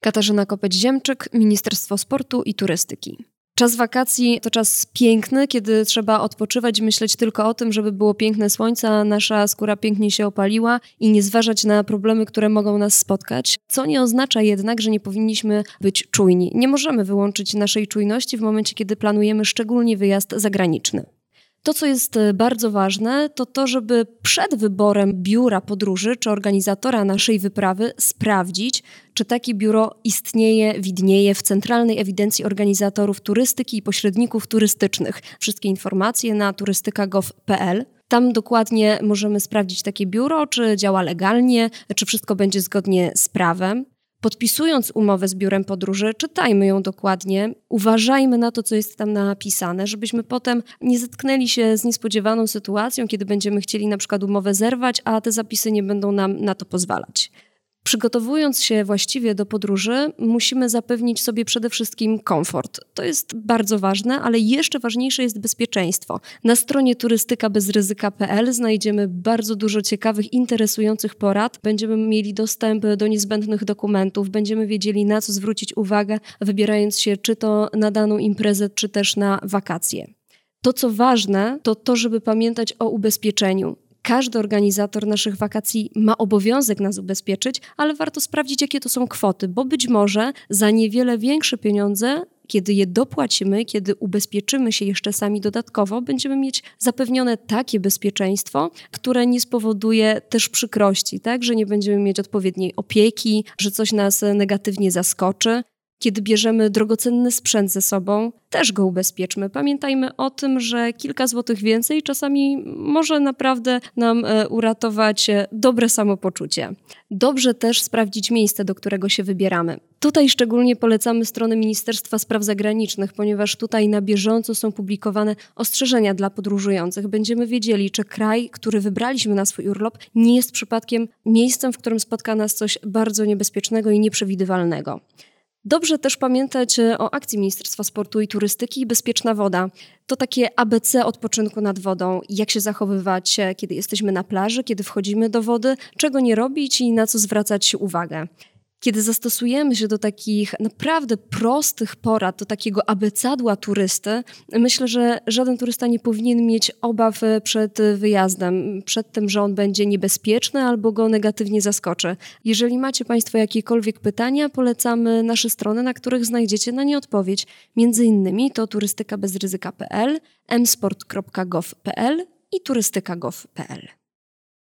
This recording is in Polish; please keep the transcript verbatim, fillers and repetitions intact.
Katarzyna Kopeć-Ziemczyk, Ministerstwo Sportu i Turystyki. Czas wakacji to czas piękny, kiedy trzeba odpoczywać i myśleć tylko o tym, żeby było piękne słońce, a nasza skóra pięknie się opaliła i nie zważać na problemy, które mogą nas spotkać. Co nie oznacza jednak, że nie powinniśmy być czujni. Nie możemy wyłączyć naszej czujności w momencie, kiedy planujemy szczególnie wyjazd zagraniczny. To, co jest bardzo ważne, to to, żeby przed wyborem biura podróży czy organizatora naszej wyprawy sprawdzić, czy takie biuro istnieje, widnieje w Centralnej Ewidencji Organizatorów Turystyki i Pośredników Turystycznych. Wszystkie informacje na turystyka kropka gov kropka pe el. Tam dokładnie możemy sprawdzić takie biuro, czy działa legalnie, czy wszystko będzie zgodnie z prawem. Podpisując umowę z biurem podróży, czytajmy ją dokładnie, uważajmy na to, co jest tam napisane, żebyśmy potem nie zetknęli się z niespodziewaną sytuacją, kiedy będziemy chcieli na przykład umowę zerwać, a te zapisy nie będą nam na to pozwalać. Przygotowując się właściwie do podróży, musimy zapewnić sobie przede wszystkim komfort. To jest bardzo ważne, ale jeszcze ważniejsze jest bezpieczeństwo. Na stronie turystyka bez ryzyka kropka pe el znajdziemy bardzo dużo ciekawych, interesujących porad. Będziemy mieli dostęp do niezbędnych dokumentów, będziemy wiedzieli, na co zwrócić uwagę, wybierając się czy to na daną imprezę, czy też na wakacje. To, co ważne, to to, żeby pamiętać o ubezpieczeniu. Każdy organizator naszych wakacji ma obowiązek nas ubezpieczyć, ale warto sprawdzić, jakie to są kwoty, bo być może za niewiele większe pieniądze, kiedy je dopłacimy, kiedy ubezpieczymy się jeszcze sami dodatkowo, będziemy mieć zapewnione takie bezpieczeństwo, które nie spowoduje też przykrości, tak? Że nie będziemy mieć odpowiedniej opieki, że coś nas negatywnie zaskoczy. Kiedy bierzemy drogocenny sprzęt ze sobą, też go ubezpieczmy. Pamiętajmy o tym, że kilka złotych więcej czasami może naprawdę nam uratować dobre samopoczucie. Dobrze też sprawdzić miejsce, do którego się wybieramy. Tutaj szczególnie polecamy stronę Ministerstwa Spraw Zagranicznych, ponieważ tutaj na bieżąco są publikowane ostrzeżenia dla podróżujących. Będziemy wiedzieli, czy kraj, który wybraliśmy na swój urlop, nie jest przypadkiem miejscem, w którym spotka nas coś bardzo niebezpiecznego i nieprzewidywalnego. Dobrze też pamiętać o akcji Ministerstwa Sportu i Turystyki Bezpieczna Woda. To takie A B C odpoczynku nad wodą. Jak się zachowywać, kiedy jesteśmy na plaży, kiedy wchodzimy do wody, czego nie robić i na co zwracać uwagę. Kiedy zastosujemy się do takich naprawdę prostych porad, do takiego abecadła turysty, myślę, że żaden turysta nie powinien mieć obaw przed wyjazdem, przed tym, że on będzie niebezpieczny albo go negatywnie zaskoczy. Jeżeli macie Państwo jakiekolwiek pytania, polecamy nasze strony, na których znajdziecie na nie odpowiedź. Między innymi to turystyka bez ryzyka kropka pe el, em sport kropka gov kropka pe el i turystyka kropka gov kropka pe el.